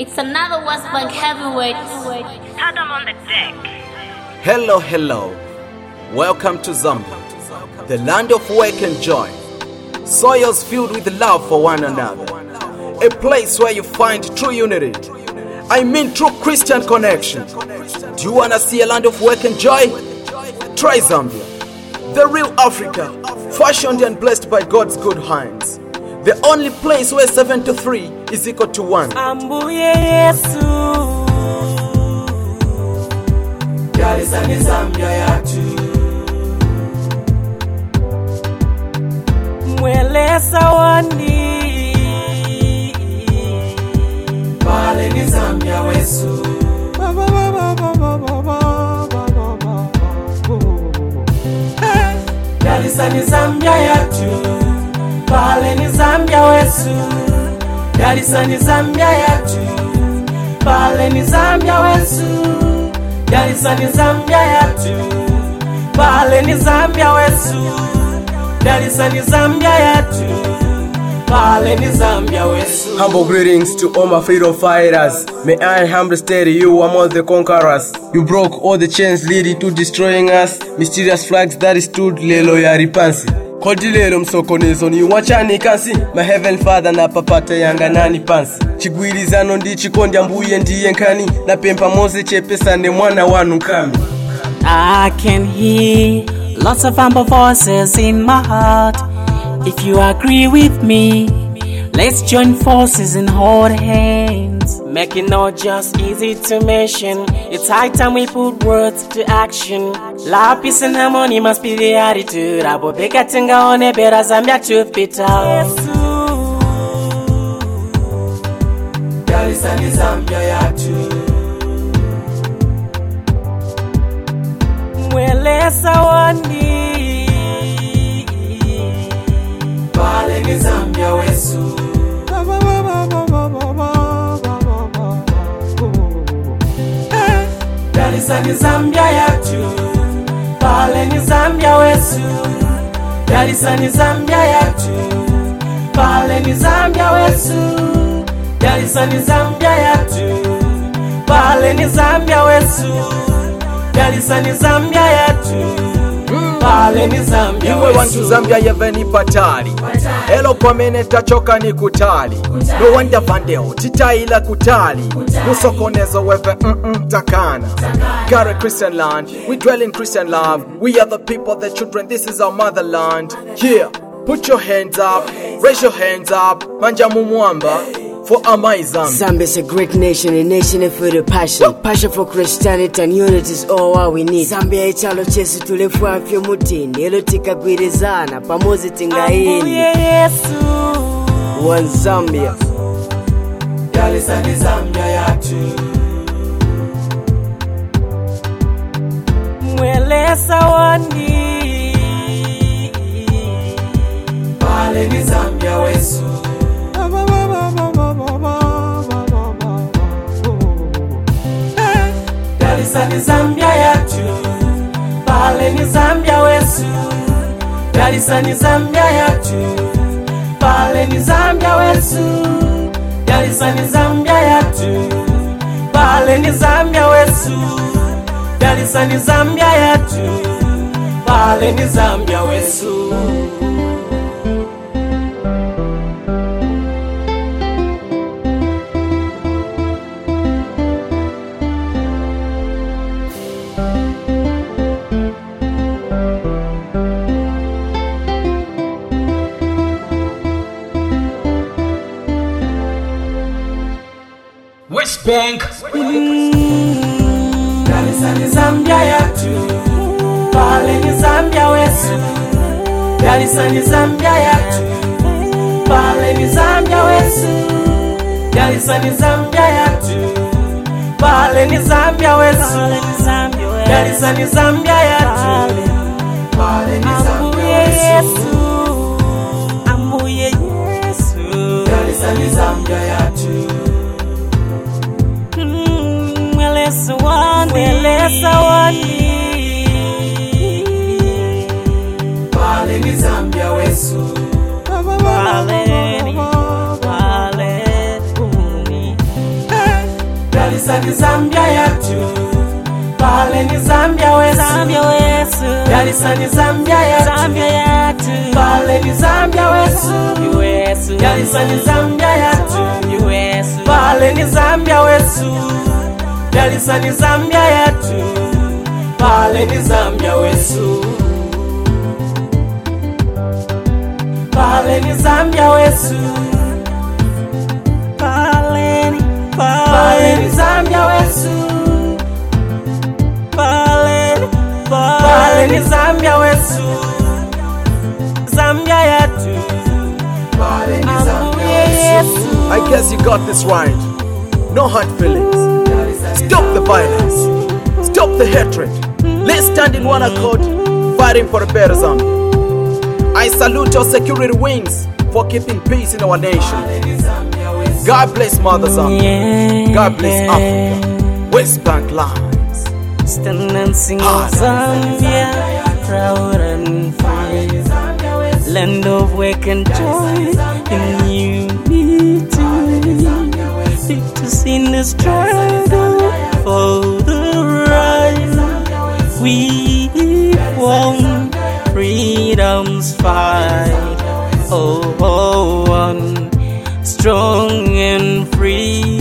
It's another West Bank heavyweight. Adam on the deck. Hello. Welcome to Zambia, the land of work and joy. Soils filled with love for one another. A place where you find true unity. I mean true Christian connection. Do you wanna see a land of work and joy? Try Zambia, the real Africa, fashioned and blessed by God's good hands. The only place where 7 to 3 is equal to 1. Ambuye Yesu, Yalisani Zambia yatu, mwelesa wani, pale ni Zambia wesu. Yalisani Zambia yatu, pale ni Zambia wesu. Yalisani Zambia yatu, pale ni Zambia wesu. Yalisani Zambia yatu, pale ni Zambia wesu. Yalisani Zambia yatu, pale ni Zambia wesu. Humble greetings to all my freedom fighters. May I humbly state you among the conquerors. You broke all the chains leading to destroying us. Mysterious flags that stood lelo ya ripansi. Kodilelo msokonezo ni wachani kansi. My heaven father na papata yanga nani pansi. Chigwirizano ndi chikondi ambuye ndiye nkani. Na pempa moze chepesa ne mwana wanu kami. I can hear lots of humble voices in my heart. If you agree with me, let's join forces and hold hands. Make it not just easy to mention. It's high time we put words to action. Love, peace and harmony must be the attitude. Abo beka tinga one bera Zambia truth be told. Yalisani Zambia yatu, mwelesa wani, pale ni Zambia wesu. Yalisani Zambia yatu, pale ni Zambia wesu. Yalisani Zambia yatu, pale ni Zambia wesu. Yalisani Zambia yatu, pale ni Zambia wesu. Yalisani Zambia yatu, pale ni Zambia wesu. Iwe wantu Zambia yeveni patali. Elo kwa mene tachoka ni kutali. No wanda vandeo titaila kutali. Musokonezo wewe takana. Gare Christian land, we dwell in Christian love. We are the people, the children, this is our motherland. Here, put your hands up, raise your hands up. Manja mumuamba. For Amai Zambia. Zambia is a great nation, a nation full of passion. Passion for Christianity and unity is all what we need. Zambia ichalo chesu tulefu afyo mutini. Elo tika gwirizana, pamozi tingaini. Ambuye Yesu, One Zambia. Yalisani Zambia yatu, mwelesa wani, pale ni Zambia wesu. Yalisani Zambia yatu, pale ni Zambia wesu. Yalisani Zambia yatu, pale ni Zambia wesu. Yalisani Zambia yatu, pale ni Zambia wesu. Yalisani Zambia yatu, pale ni Zambia wesu. West Bank. Yalisani Zambia yatu, pale ni Zambia wesu. Yalisani Zambia yatu, pale ni Zambia wesu. Yalisani Zambia yatu, pale ni Zambia wesu. Yalisani Zambia yatu, pale ni Zambia wesu. Ambuye Yesu, Yalisani Zambia yatu, mwelesa wani, pale ni Zambia wesu. pale ni Yalisani Zambia yatu, pale ni Zambia wesu. Zambia wesu, Yalisani Zambia yatu, Zambia yatu, pale ni Zambia wesu. wesu, Yalisani Zambia yatu, wesu, pale ni Zambia wesu. Yalisani Zambia yatu, pale ni Zambia wesu. Pale ni Zambia wesu. pale ni Zambia wesu. pale ni Zambia wesu. Zambia yatu, Pale ni Zambia wesu. I guess you got this right. No hard feelings. Stop the violence. Stop the hatred. Let's stand in one accord, fighting for a better Zambia. I salute your security wings for keeping peace in our nation. God bless Mother Zambia. God bless Africa. West Bank lines. Stand and sing of Zambia, proud and free, land of work and joy in unity. Victors in the struggle for the right. We won freedom's fight. Oh, one strong and free.